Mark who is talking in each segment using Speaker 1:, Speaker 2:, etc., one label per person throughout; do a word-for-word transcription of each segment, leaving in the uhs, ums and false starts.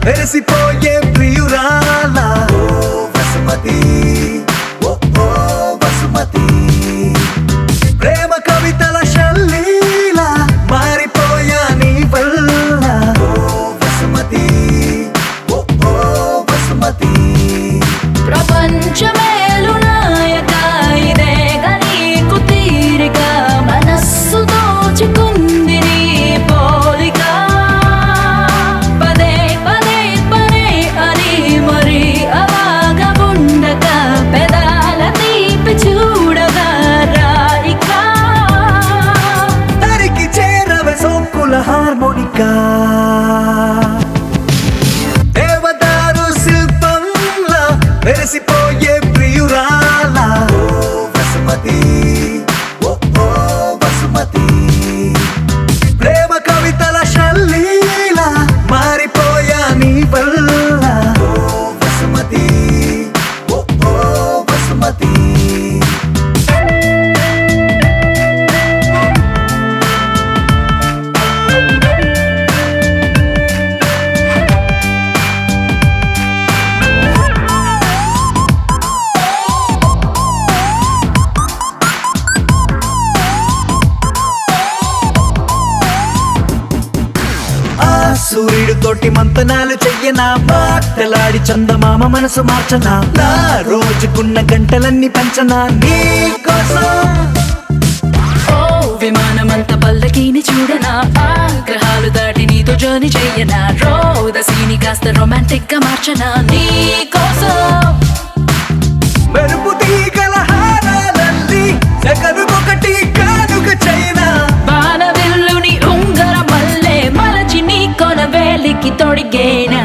Speaker 1: మెరిసిపోయే ప్రియురాల ఓ వసుమతి ఓ ఓ వసుమతి ప్రేమ కవితల శల్లీల మారిపోయా నీ వల్ల ఓ వసుమతి ఓ ఓ వసుమతి
Speaker 2: ప్రపంచమేలు నాయక ఇదేగ నీకు తీరిక మనస్సు దోచుకుంది నీ పోలిక పదే పదే పదే అని మరి అవాగబుండక పెదాల తీపి చూడగా రాయిక
Speaker 1: తరికి చేరవే సోకుల హార్మోనికా దేవదారు శిల్పంలా మెరిసిపోయే ప్రియురాల ఓ వసుమతి ఓ ఓ వసుమతి ప్రేమ కవితల శల్లీల మారిపోయా నీ వల్ల ఓ వసుమతి ఓ ఓ వసుమతి సూర్యుడు తోటి మంతనాలు చెయ్యనా మాటలాడి చందమామ మనసు మార్చనా నా రోజుకున్న గంటలన్నీ పంచనా నీ కోసం
Speaker 2: ఓ విమానమంత పల్లకీని చూడనా ఆ గ్రహాలు దాటి నీతో జర్నీ చెయ్యనా రోదసీని కాస్త రొమాంటిక్ గా మార్చనా నీ కోసం
Speaker 1: మెరుపు తీగల హారాలల్లి సెకనుకొకటి కానుక చైనా
Speaker 2: బాణవిల్లుని ఉంగర మల్లె మలచి నీ కొన వేలికి తొడిగేనా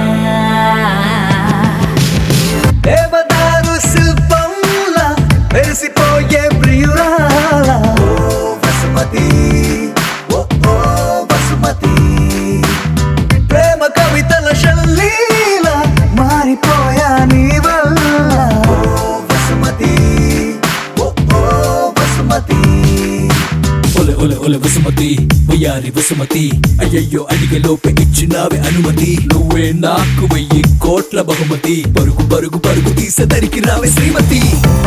Speaker 1: దేవదారు శిల్పంలా మెరిసిపోయే ప్రియురాల ఓ వసుమతి ఓ ఓ వసుమతి ప్రేమ కవితల శల్లీల మారిపోయా నీ వల్ల ఓ వసుమతి ఓ ఓ వసుమతి
Speaker 3: ఒలె ఒలె ఒలె వసుమతి వయ్యారి వసుమతి అయ్యయ్యో అడిగే లోపే ఇచ్చినావే అనుమతి నువ్వే నాకు వెయ్యి కోట్ల బహుమతి పరుగు పరుగు పరుగు తీసేదరికి రావే శ్రీమతి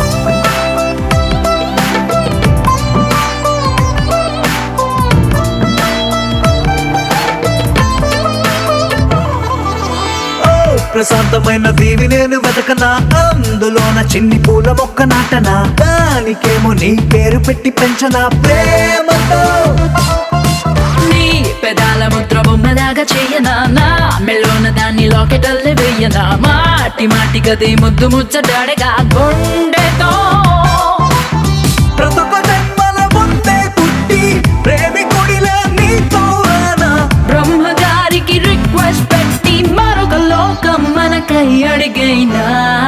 Speaker 1: ప్రశాంతమైన దీవి నేను వెతకనా అందులోన చిన్ని పూల మొక్క నాటనా దానికేమో నీ పేరు పెట్టి పెంచనా ప్రేమతో
Speaker 2: నీ పెదాల ముద్ర బొమ్మలాగా చెయ్యనా నా మెల్లోన దాన్ని లాకెటల్లే వెయ్యనా మాటి మాటి గది ముద్దు ముచ్చడాడగా గుండెతో
Speaker 1: ప్రతొక జన్మల ముందే పుట్టి ప్రేమికుడిలా నీతో రానా
Speaker 2: బ్రహ్మగారికి రిక్వెస్ట్ పెట్టి మరొక లోకం మనకై అడిగైనా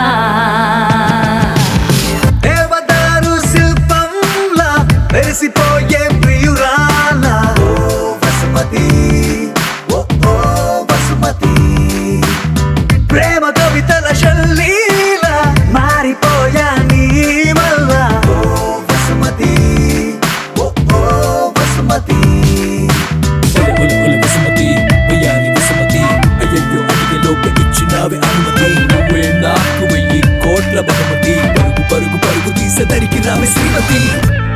Speaker 1: దేవదారు శిల్పంలా మెరిసిపోయే ప్రియురాల ఓ వసుమతి ఓ ఓ వసుమతి ప్రేమ కవితల శల్లీల మారిపోయా నీ వల్ల ఓ వసుమతి ఓ ఓ వసుమతి
Speaker 3: ఒలె ఒలె ఒలె వసుమతి వయ్యారి వసుమతి అయ్యయ్యో అడిగే లోపే ఇచ్చినావే అనుమతి నువ్వే నాకు వెయ్యి కోట్ల బహుమతి పరుగు పరుగు పరుగు తీసేదరికి రావే శ్రీమతి